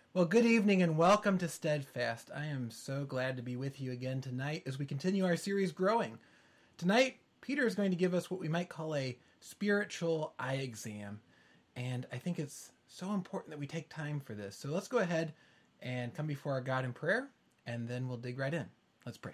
Well, good evening and welcome to Steadfast. I am so glad to be with you again tonight as we continue our series Growing. Tonight, Peter is going to give us what we might call a spiritual eye exam, and I think it's so important that we take time for this. So let's go ahead and come before our God in prayer, and then we'll dig right in. Let's pray.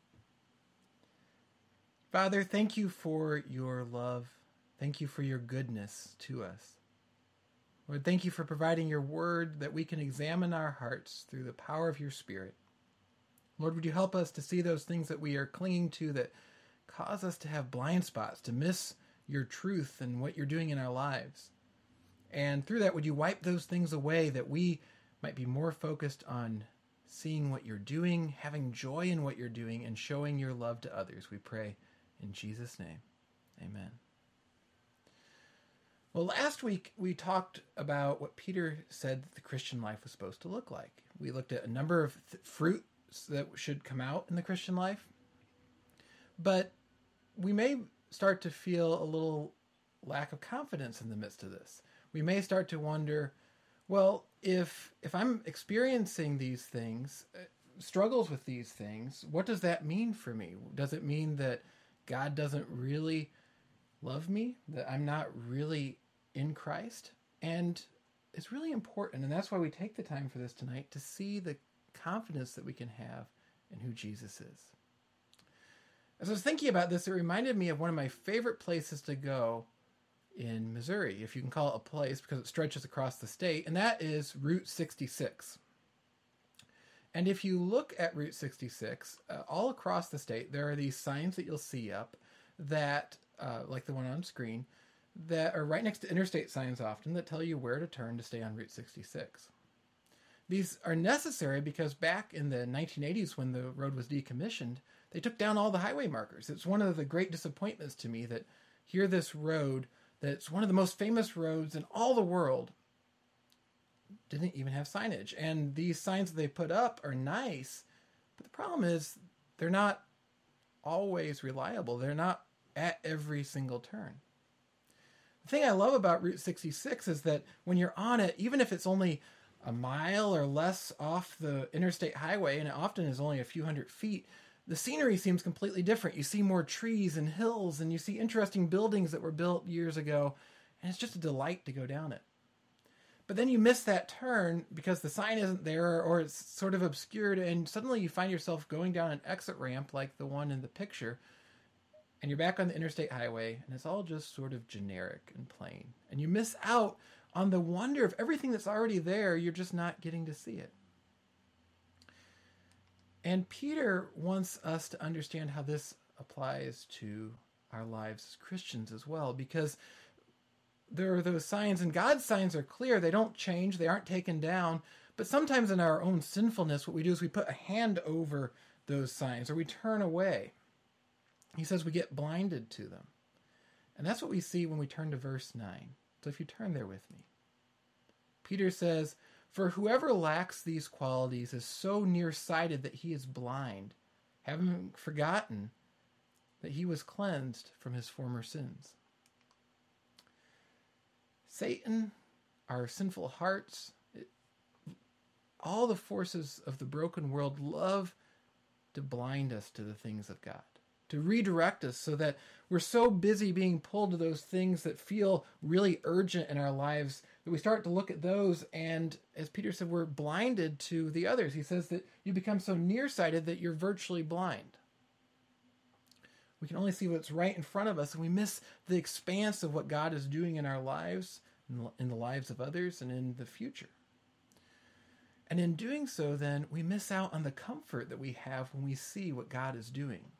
Father, thank you for your love. Thank you for your goodness to us. Lord, thank you for providing your word that we can examine our hearts through the power of your Spirit. Lord, would you help us to see those things that we are clinging to that cause us to have blind spots, to miss your truth and what you're doing in our lives. And through that, would you wipe those things away that we might be more focused on seeing what you're doing, having joy in what you're doing, and showing your love to others. We pray in Jesus' name. Amen. Well, last week we talked about what Peter said that the Christian life was supposed to look like. We looked at a number of fruits that should come out in the Christian life. But we may start to feel a little lack of confidence in the midst of this. We may start to wonder, well, if I'm experiencing these things, struggles with these things, what does that mean for me? Does it mean that God doesn't really love me, that I'm not really in Christ? And it's really important, and that's why we take the time for this tonight, to see the confidence that we can have in who Jesus is. As I was thinking about this, it reminded me of one of my favorite places to go in Missouri, if you can call it a place, because it stretches across the state, and that is Route 66. And if you look at Route 66, all across the state, there are these signs that you'll see up that like the one on screen, that are right next to interstate signs often that tell you where to turn to stay on Route 66. These are necessary because back in the 1980s when the road was decommissioned, they took down all the highway markers. It's one of the great disappointments to me that here this road, that's one of the most famous roads in all the world, didn't even have signage. And these signs that they put up are nice, but the problem is they're not always reliable. They're not at every single turn. The thing I love about Route 66 is that when you're on it, even if it's only a mile or less off the interstate highway, and it often is only a few hundred feet, the scenery seems completely different. You see more trees and hills, and you see interesting buildings that were built years ago, and it's just a delight to go down it. But then you miss that turn because the sign isn't there, or it's sort of obscured, and suddenly you find yourself going down an exit ramp like the one in the picture, and you're back on the interstate highway, and it's all just sort of generic and plain. And you miss out on the wonder of everything that's already there. You're just not getting to see it. And Peter wants us to understand how this applies to our lives as Christians as well, because there are those signs, and God's signs are clear. They don't change. They aren't taken down. But sometimes in our own sinfulness, what we do is we put a hand over those signs, or we turn away. He says we get blinded to them. And that's what we see when we turn to verse 9. So if you turn there with me. Peter says, "For whoever lacks these qualities is so nearsighted that he is blind, having forgotten that he was cleansed from his former sins." Satan, our sinful hearts, all the forces of the broken world love to blind us to the things of God, to redirect us so that we're so busy being pulled to those things that feel really urgent in our lives that we start to look at those, and as Peter said, we're blinded to the others. He says that you become so nearsighted that you're virtually blind. We can only see what's right in front of us, and we miss the expanse of what God is doing in our lives, in the lives of others, and in the future. And in doing so, then, we miss out on the comfort that we have when we see what God is doing.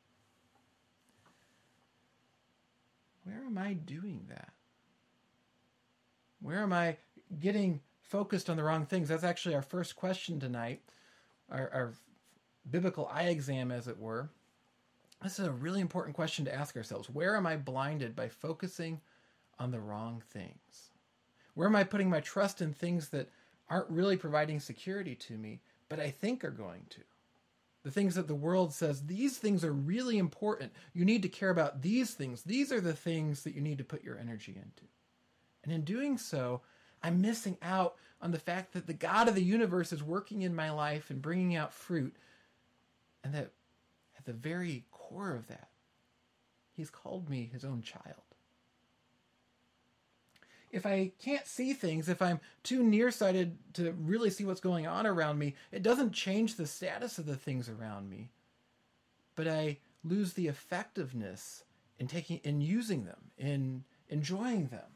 Where am I doing that? Where am I getting focused on the wrong things? That's actually our first question tonight, our biblical eye exam, as it were. This is a really important question to ask ourselves. Where am I blinded by focusing on the wrong things? Where am I putting my trust in things that aren't really providing security to me, but I think are going to? The things that the world says, these things are really important. You need to care about these things. These are the things that you need to put your energy into. And in doing so, I'm missing out on the fact that the God of the universe is working in my life and bringing out fruit. And that at the very core of that, he's called me his own child. If I can't see things, if I'm too nearsighted to really see what's going on around me, it doesn't change the status of the things around me. But I lose the effectiveness in using them, in enjoying them.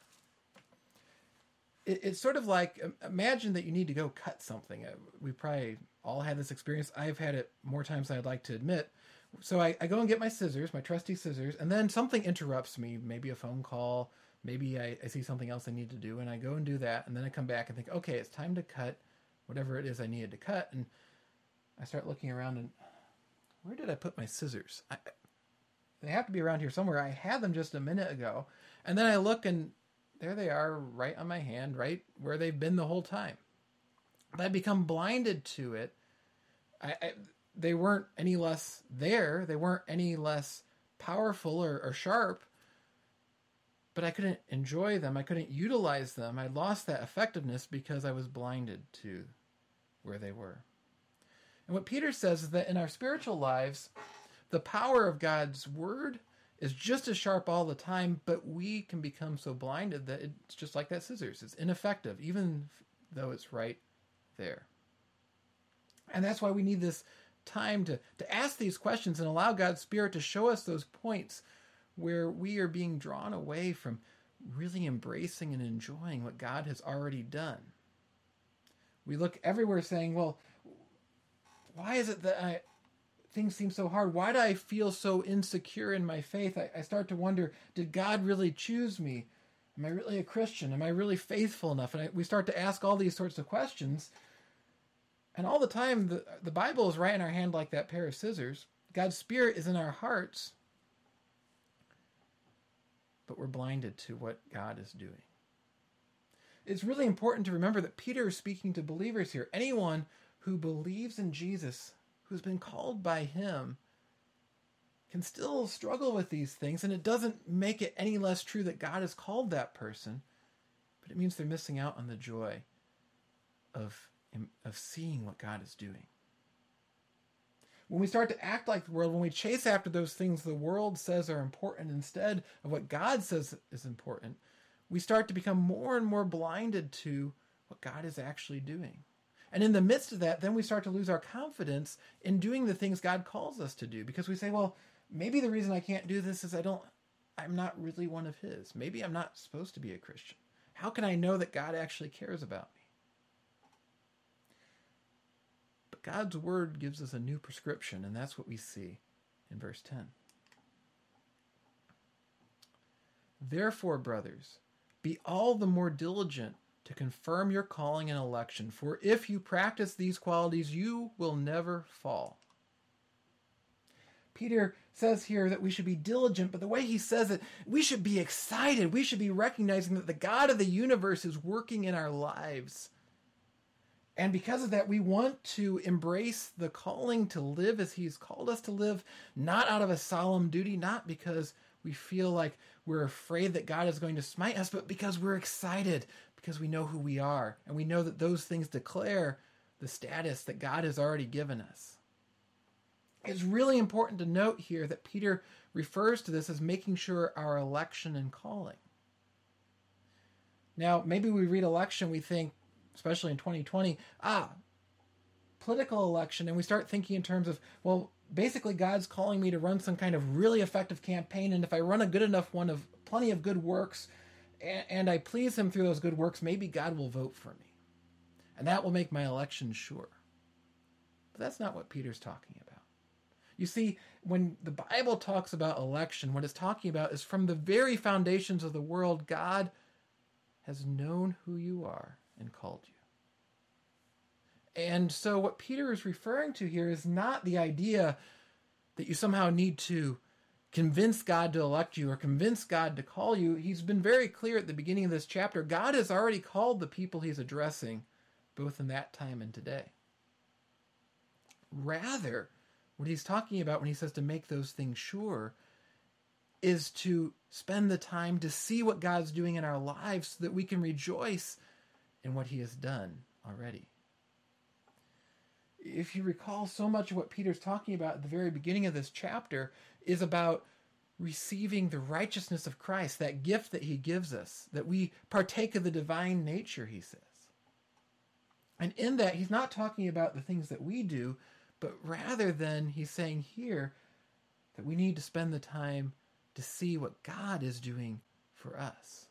It's sort of like, imagine that you need to go cut something. We probably all had this experience. I've had it more times than I'd like to admit. So I go and get my scissors, my trusty scissors, and then something interrupts me, maybe a phone call, maybe I see something else I need to do, and I go and do that, and then I come back and think, okay, it's time to cut whatever it is I needed to cut, and I start looking around, and where did I put my scissors? They have to be around here somewhere. I had them just a minute ago, and then I look, and there they are right on my hand, right where they've been the whole time. But I become blinded to it. They weren't any less there. They weren't any less powerful or sharp. But I couldn't enjoy them. I couldn't utilize them. I lost that effectiveness because I was blinded to where they were. And what Peter says is that in our spiritual lives, the power of God's word is just as sharp all the time, but we can become so blinded that it's just like that scissors. It's ineffective, even though it's right there. And that's why we need this time to ask these questions and allow God's Spirit to show us those points where we are being drawn away from really embracing and enjoying what God has already done. We look everywhere saying, well, why is it that things seem so hard? Why do I feel so insecure in my faith? I start to wonder, did God really choose me? Am I really a Christian? Am I really faithful enough? And we start to ask all these sorts of questions. And all the time, the Bible is right in our hand like that pair of scissors. God's Spirit is in our hearts. But we're blinded to what God is doing. It's really important to remember that Peter is speaking to believers here. Anyone who believes in Jesus, who's been called by him, can still struggle with these things, and it doesn't make it any less true that God has called that person, but it means they're missing out on the joy of seeing what God is doing. When we start to act like the world, when we chase after those things the world says are important instead of what God says is important, we start to become more and more blinded to what God is actually doing. And in the midst of that, then we start to lose our confidence in doing the things God calls us to do, because we say, well, maybe the reason I can't do this is I'm not really one of his. Maybe I'm not supposed to be a Christian. How can I know that God actually cares about me? But God's word gives us a new prescription, and that's what we see in verse 10. Therefore, brothers, be all the more diligent to confirm your calling and election, for if you practice these qualities, you will never fall. Peter says here that we should be diligent, but the way he says it, we should be excited. We should be recognizing that the God of the universe is working in our lives. And because of that, we want to embrace the calling to live as he's called us to live, not out of a solemn duty, not because we feel like we're afraid that God is going to smite us, but because we're excited, because we know who we are, and we know that those things declare the status that God has already given us. It's really important to note here that Peter refers to this as making sure our election and calling. Now, maybe we read election, we think, especially in 2020, political election, and we start thinking in terms of, well, basically God's calling me to run some kind of really effective campaign, and if I run a good enough one of plenty of good works, and I please him through those good works, maybe God will vote for me. And that will make my election sure. But that's not what Peter's talking about. You see, when the Bible talks about election, what it's talking about is from the very foundations of the world, God has known who you are and called you. And so what Peter is referring to here is not the idea that you somehow need to convince God to elect you or convince God to call you. He's been very clear at the beginning of this chapter. God has already called the people he's addressing, both in that time and today. Rather, what he's talking about when he says to make those things sure is to spend the time to see what God's doing in our lives so that we can rejoice in what he has done already. If you recall, so much of what Peter's talking about at the very beginning of this chapter is about receiving the righteousness of Christ, that gift that he gives us, that we partake of the divine nature, he says. And in that, he's not talking about the things that we do, but rather than he's saying here that we need to spend the time to see what God is doing for us.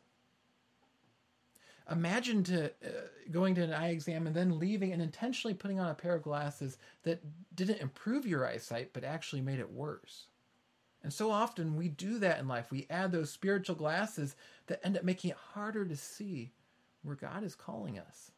Imagine going to an eye exam and then leaving and intentionally putting on a pair of glasses that didn't improve your eyesight, but actually made it worse. And so often we do that in life. We add those spiritual glasses that end up making it harder to see where God is calling us.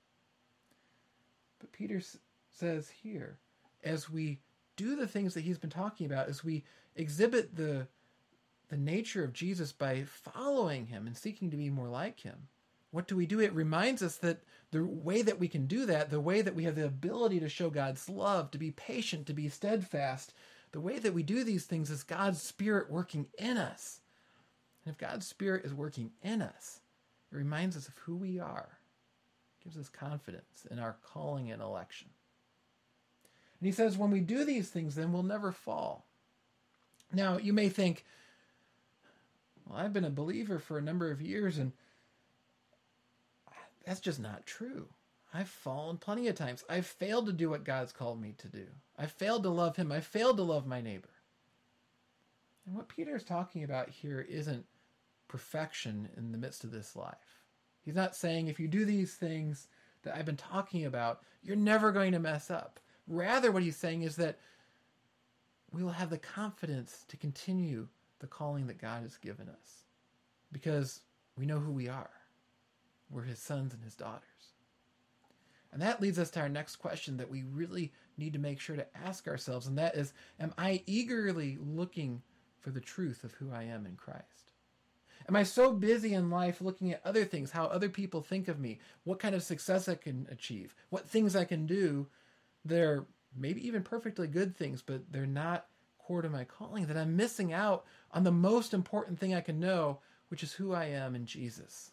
But Peter says here, as we do the things that he's been talking about, as we exhibit the nature of Jesus by following him and seeking to be more like him, what do? It reminds us that the way that we can do that, the way that we have the ability to show God's love, to be patient, to be steadfast, the way that we do these things is God's Spirit working in us. And if God's Spirit is working in us, it reminds us of who we are. It gives us confidence in our calling and election. And he says, when we do these things, then we'll never fall. Now, you may think, well, I've been a believer for a number of years, and that's just not true. I've fallen plenty of times. I've failed to do what God's called me to do. I've failed to love him. I've failed to love my neighbor. And what Peter is talking about here isn't perfection in the midst of this life. He's not saying if you do these things that I've been talking about, you're never going to mess up. Rather, what he's saying is that we will have the confidence to continue the calling that God has given us because we know who we are. We're his sons and his daughters. And that leads us to our next question that we really need to make sure to ask ourselves, and that is, am I eagerly looking for the truth of who I am in Christ? Am I so busy in life looking at other things, how other people think of me, what kind of success I can achieve, what things I can do that are maybe even perfectly good things, but they're not core to my calling, that I'm missing out on the most important thing I can know, which is who I am in Jesus?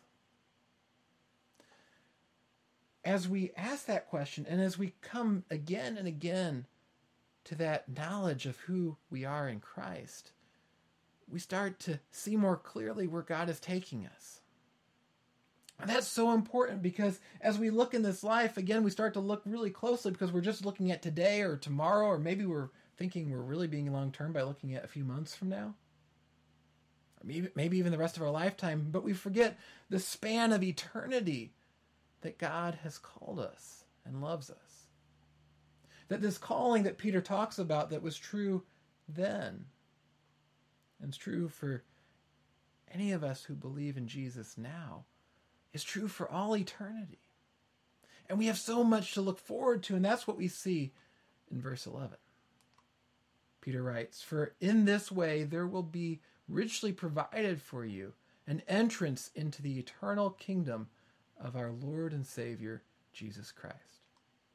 As we ask that question, and as we come again and again to that knowledge of who we are in Christ, we start to see more clearly where God is taking us. And that's so important because as we look in this life, again, we start to look really closely because we're just looking at today or tomorrow, or maybe we're thinking we're really being long-term by looking at a few months from now. Or maybe even the rest of our lifetime, but we forget the span of eternity that God has called us and loves us. That this calling that Peter talks about that was true then, and it's true for any of us who believe in Jesus now, is true for all eternity. And we have so much to look forward to, and that's what we see in verse 11. Peter writes, "For in this way there will be richly provided for you an entrance into the eternal kingdom of our Lord and Savior, Jesus Christ."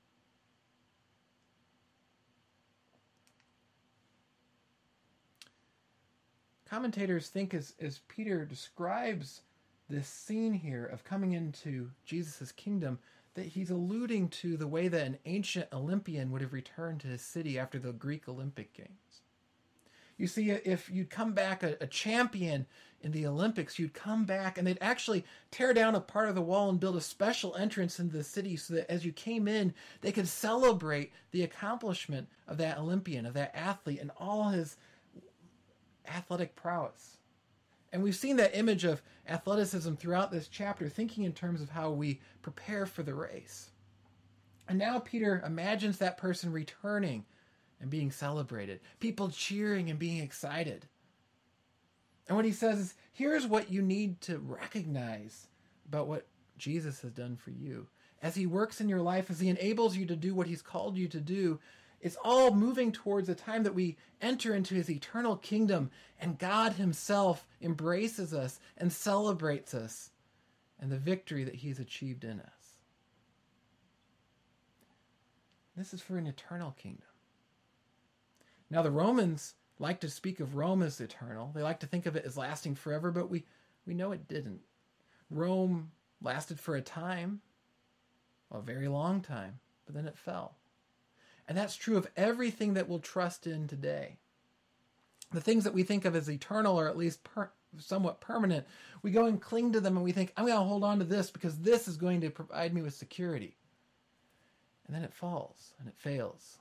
Commentators think as Peter describes this scene here of coming into Jesus' kingdom, that he's alluding to the way that an ancient Olympian would have returned to his city after the Greek Olympic Games. You see, if you'd come back a champion in the Olympics, you'd come back and they'd actually tear down a part of the wall and build a special entrance into the city so that as you came in, they could celebrate the accomplishment of that Olympian, of that athlete, and all his athletic prowess. And we've seen that image of athleticism throughout this chapter, thinking in terms of how we prepare for the race. And now Peter imagines that person returning and being celebrated, people cheering and being excited. And what he says is, here's what you need to recognize about what Jesus has done for you. As he works in your life, as he enables you to do what he's called you to do, it's all moving towards a time that we enter into his eternal kingdom, and God himself embraces us and celebrates us and the victory that he's achieved in us. This is for an eternal kingdom. Now, the Romans like to speak of Rome as eternal. They like to think of it as lasting forever, but we know it didn't. Rome lasted for a time. Well, a very long time, but then it fell. And that's true of everything that we'll trust in today. The things that we think of as eternal, or at least somewhat permanent, we go and cling to them and we think, I'm going to hold on to this because this is going to provide me with security. And then it falls and it fails.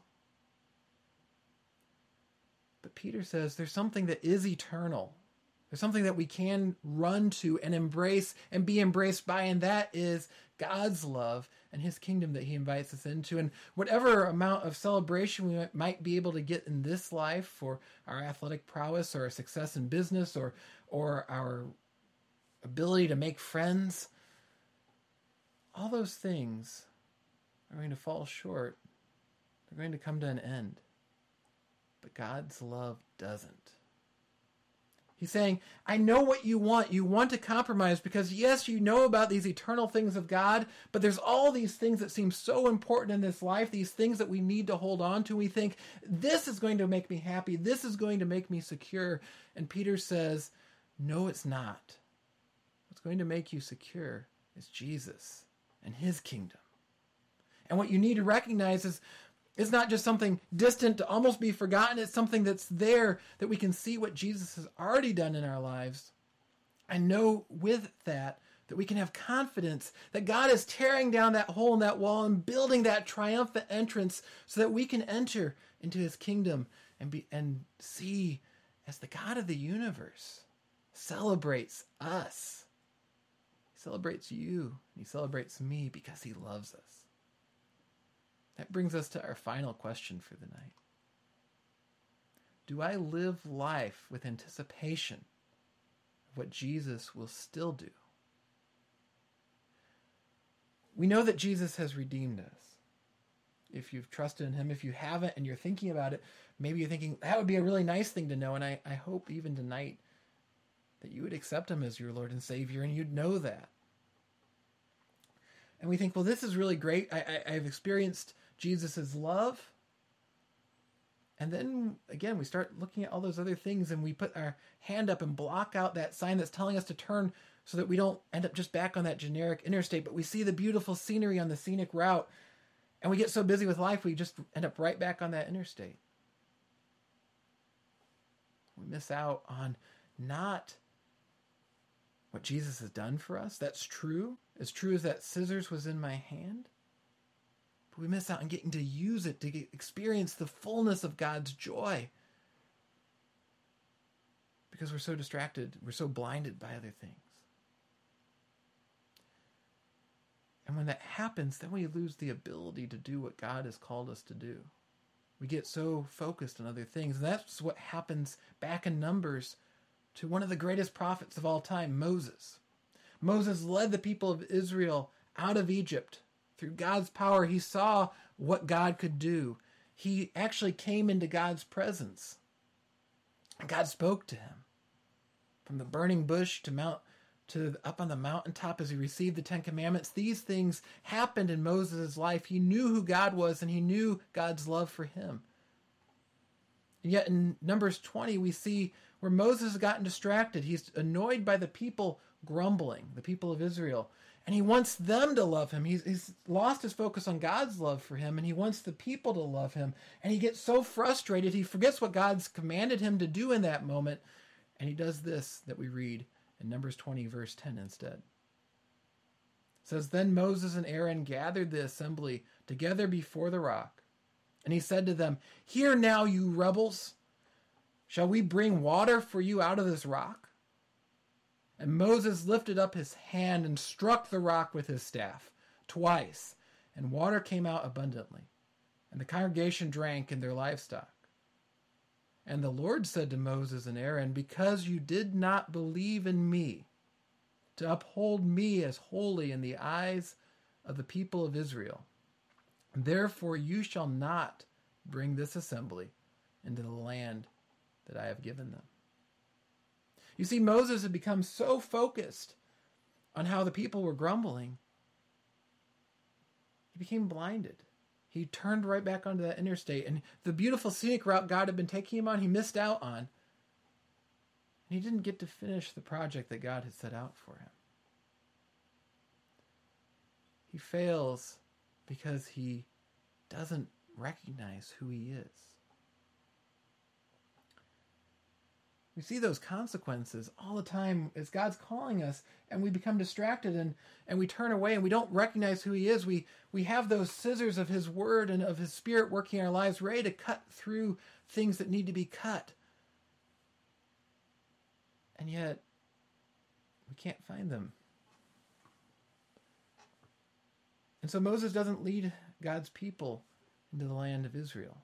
But Peter says there's something that is eternal. There's something that we can run to and embrace and be embraced by, and that is God's love and his kingdom that he invites us into. And whatever amount of celebration we might be able to get in this life for our athletic prowess or our success in business or our ability to make friends, all those things are going to fall short. They're going to come to an end. But God's love doesn't. He's saying, I know what you want. You want to compromise because, yes, you know about these eternal things of God, but there's all these things that seem so important in this life, these things that we need to hold on to. We think, this is going to make me happy. This is going to make me secure. And Peter says, no, it's not. What's going to make you secure is Jesus and his kingdom. And what you need to recognize is it's not just something distant to almost be forgotten. It's something that's there that we can see what Jesus has already done in our lives. And know with that we can have confidence that God is tearing down that hole in that wall and building that triumphant entrance so that we can enter into his kingdom and see as the God of the universe celebrates us. He celebrates you and he celebrates me because he loves us. That brings us to our final question for the night. Do I live life with anticipation of what Jesus will still do? We know that Jesus has redeemed us. If you've trusted in him, if you haven't and you're thinking about it, maybe you're thinking, that would be a really nice thing to know. And I hope even tonight that you would accept him as your Lord and Savior and you'd know that. And we think, well, this is really great. I've experienced Jesus' love. And then, again, we start looking at all those other things and we put our hand up and block out that sign that's telling us to turn so that we don't end up just back on that generic interstate, but we see the beautiful scenery on the scenic route. And we get so busy with life, we just end up right back on that interstate. We miss out on not what Jesus has done for us. That's true. As true as that scissors was in my hand. But we miss out on getting to use it to experience the fullness of God's joy. Because we're so distracted. We're so blinded by other things. And when that happens, then we lose the ability to do what God has called us to do. We get so focused on other things. And that's what happens back in Numbers to one of the greatest prophets of all time, Moses. Moses led the people of Israel out of Egypt. Through God's power, he saw what God could do. He actually came into God's presence. God spoke to him. From the burning bush to up on the mountaintop as he received the Ten Commandments, these things happened in Moses' life. He knew who God was and he knew God's love for him. And yet in Numbers 20, we see where Moses has gotten distracted. He's annoyed by the people grumbling, the people of Israel. And he wants them to love him. He's lost his focus on God's love for him, and he wants the people to love him. And he gets so frustrated, he forgets what God's commanded him to do in that moment. And he does this that we read in Numbers 20, verse 10 instead. It says, Then Moses and Aaron gathered the assembly together before the rock. And he said to them, Hear now, you rebels. Shall we bring water for you out of this rock? And Moses lifted up his hand and struck the rock with his staff twice, and water came out abundantly. And the congregation drank and their livestock. And the Lord said to Moses and Aaron, Because you did not believe in me, to uphold me as holy in the eyes of the people of Israel, therefore you shall not bring this assembly into the land that I have given them. You see, Moses had become so focused on how the people were grumbling, he became blinded. He turned right back onto that interstate, and the beautiful scenic route God had been taking him on, he missed out on. And he didn't get to finish the project that God had set out for him. He fails because he doesn't recognize who he is. We see those consequences all the time as God's calling us, and we become distracted and we turn away and we don't recognize who he is. We have those scissors of his word and of his spirit working in our lives, ready to cut through things that need to be cut. And yet, we can't find them. And so Moses doesn't lead God's people into the land of Israel.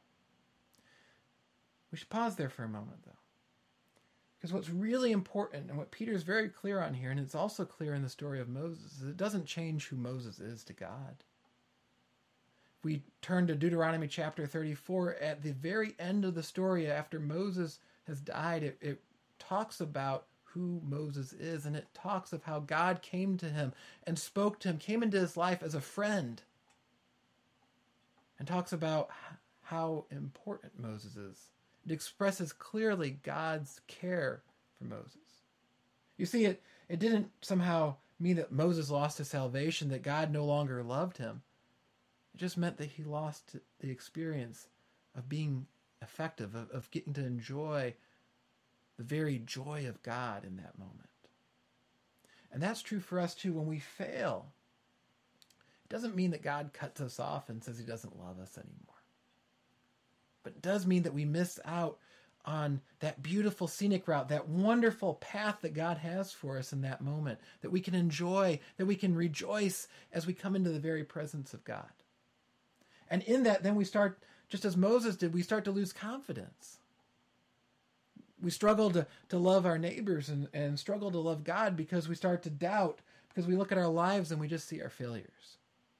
We should pause there for a moment, though. Because what's really important, and what Peter is very clear on here, and it's also clear in the story of Moses, is it doesn't change who Moses is to God. If we turn to Deuteronomy chapter 34, at the very end of the story, after Moses has died, it talks about who Moses is, and it talks of how God came to him and spoke to him, came into his life as a friend, and talks about how important Moses is. It expresses clearly God's care for Moses. You see, it didn't somehow mean that Moses lost his salvation, that God no longer loved him. It just meant that he lost the experience of being effective, of getting to enjoy the very joy of God in that moment. And that's true for us too. When we fail, it doesn't mean that God cuts us off and says he doesn't love us anymore. But it does mean that we miss out on that beautiful scenic route, that wonderful path that God has for us in that moment, that we can enjoy, that we can rejoice as we come into the very presence of God. And in that, then we start, just as Moses did, we start to lose confidence. We struggle to love our neighbors and struggle to love God because we start to doubt, because we look at our lives and we just see our failures.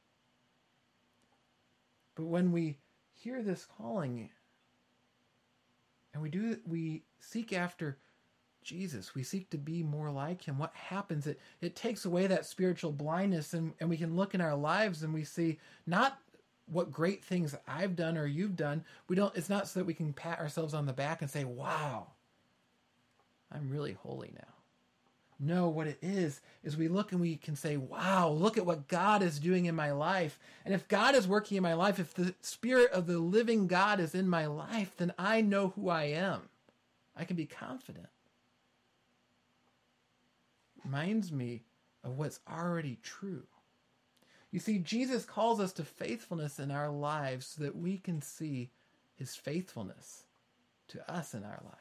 But when we hear this calling and we seek after Jesus, we seek to be more like him, what happens? It takes away that spiritual blindness, and we can look in our lives and we see not what great things I've done or you've done. It's not so that we can pat ourselves on the back and say, wow, I'm really holy now. No, what it is we look and we can say, wow, look at what God is doing in my life. And if God is working in my life, if the Spirit of the living God is in my life, then I know who I am. I can be confident. Reminds me of what's already true. You see, Jesus calls us to faithfulness in our lives so that we can see his faithfulness to us in our lives.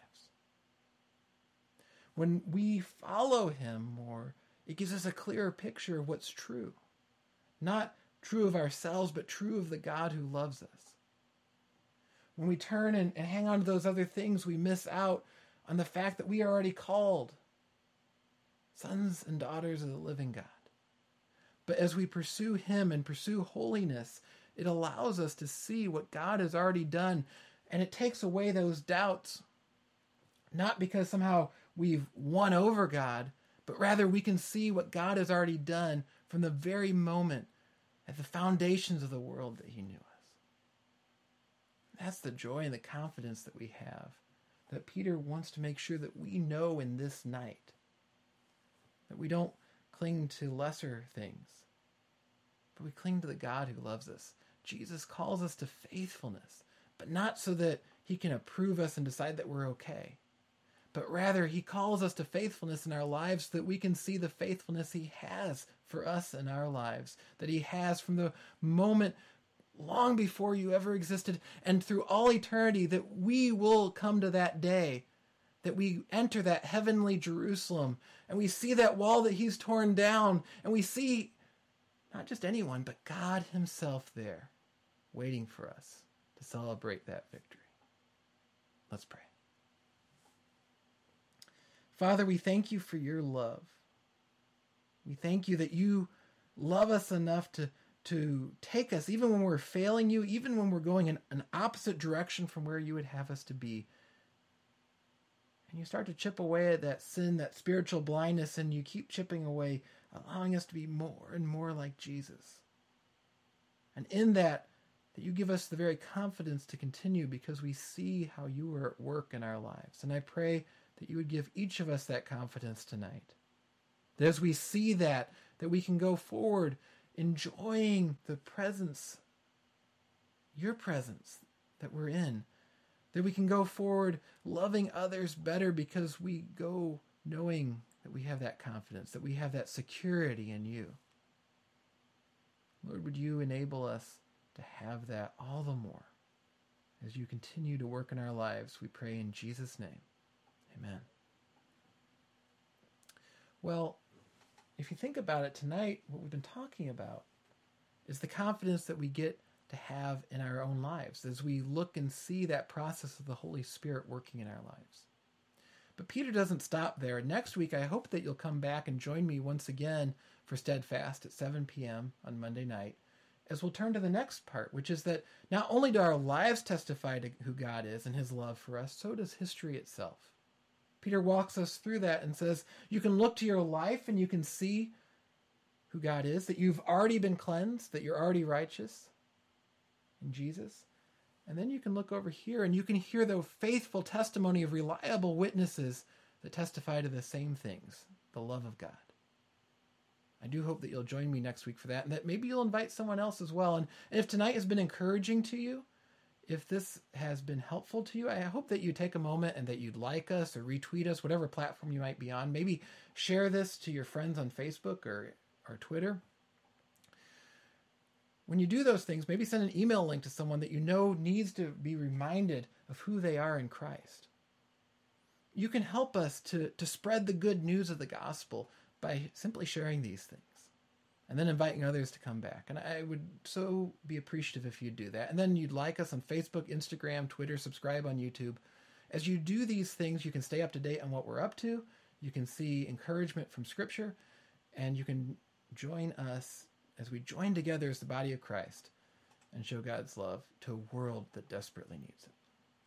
When we follow him more, it gives us a clearer picture of what's true. Not true of ourselves, but true of the God who loves us. When we turn and hang on to those other things, we miss out on the fact that we are already called sons and daughters of the living God. But as we pursue him and pursue holiness, it allows us to see what God has already done, and it takes away those doubts, not because somehow we've won over God, but rather we can see what God has already done from the very moment at the foundations of the world that he knew us. That's the joy and the confidence that we have, that Peter wants to make sure that we know in this night, that we don't cling to lesser things, but we cling to the God who loves us. Jesus calls us to faithfulness, but not so that he can approve us and decide that we're okay, but rather he calls us to faithfulness in our lives so that we can see the faithfulness he has for us in our lives, that he has from the moment long before you ever existed and through all eternity, that we will come to that day, that we enter that heavenly Jerusalem and we see that wall that he's torn down, and we see not just anyone, but God himself there waiting for us to celebrate that victory. Let's pray. Father, we thank you for your love. We thank you that you love us enough to take us, even when we're failing you, even when we're going in an opposite direction from where you would have us to be. And you start to chip away at that sin, that spiritual blindness, and you keep chipping away, allowing us to be more and more like Jesus. And in that you give us the very confidence to continue because we see how you are at work in our lives. And I pray that you would give each of us that confidence tonight. That as we see that we can go forward enjoying the presence, your presence that we're in, that we can go forward loving others better because we go knowing that we have that confidence, that we have that security in you. Lord, would you enable us to have that all the more as you continue to work in our lives, we pray in Jesus' name. Amen. Well, if you think about it tonight, what we've been talking about is the confidence that we get to have in our own lives as we look and see that process of the Holy Spirit working in our lives. But Peter doesn't stop there. Next week, I hope that you'll come back and join me once again for Steadfast at 7 p.m. on Monday night, as we'll turn to the next part, which is that not only do our lives testify to who God is and his love for us, so does history itself. Peter walks us through that and says, you can look to your life and you can see who God is, that you've already been cleansed, that you're already righteous in Jesus. And then you can look over here and you can hear the faithful testimony of reliable witnesses that testify to the same things, the love of God. I do hope that you'll join me next week for that, and that maybe you'll invite someone else as well. And if tonight has been encouraging to you, if this has been helpful to you, I hope that you take a moment and that you'd like us or retweet us, whatever platform you might be on. Maybe share this to your friends on Facebook or Twitter. When you do those things, maybe send an email link to someone that you know needs to be reminded of who they are in Christ. You can help us to spread the good news of the gospel by simply sharing these things and then inviting others to come back. And I would so be appreciative if you'd do that. And then you'd like us on Facebook, Instagram, Twitter, subscribe on YouTube. As you do these things, you can stay up to date on what we're up to. You can see encouragement from Scripture, and you can join us as we join together as the body of Christ and show God's love to a world that desperately needs it.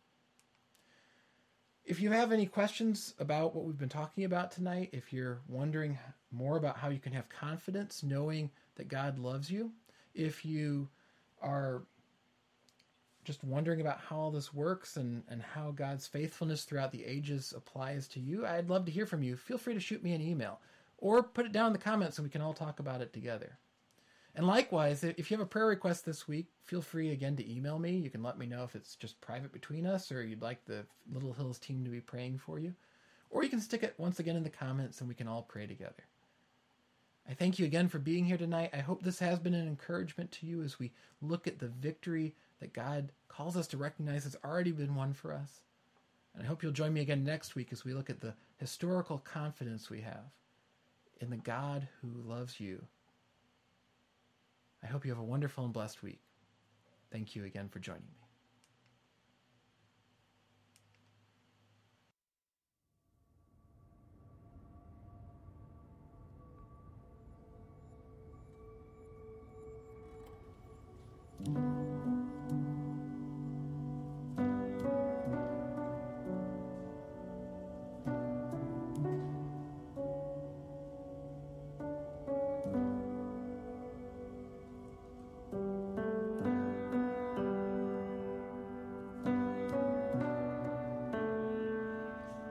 If you have any questions about what we've been talking about tonight, if you're wondering more about how you can have confidence knowing that God loves you, if you are just wondering about how all this works and how God's faithfulness throughout the ages applies to you, I'd love to hear from you. Feel free to shoot me an email or put it down in the comments and we can all talk about it together. And likewise, if you have a prayer request this week, feel free again to email me. You can let me know if it's just private between us or you'd like the Little Hills team to be praying for you. Or you can stick it once again in the comments and we can all pray together. I thank you again for being here tonight. I hope this has been an encouragement to you as we look at the victory that God calls us to recognize has already been won for us. And I hope you'll join me again next week as we look at the historical confidence we have in the God who loves you. I hope you have a wonderful and blessed week. Thank you again for joining me.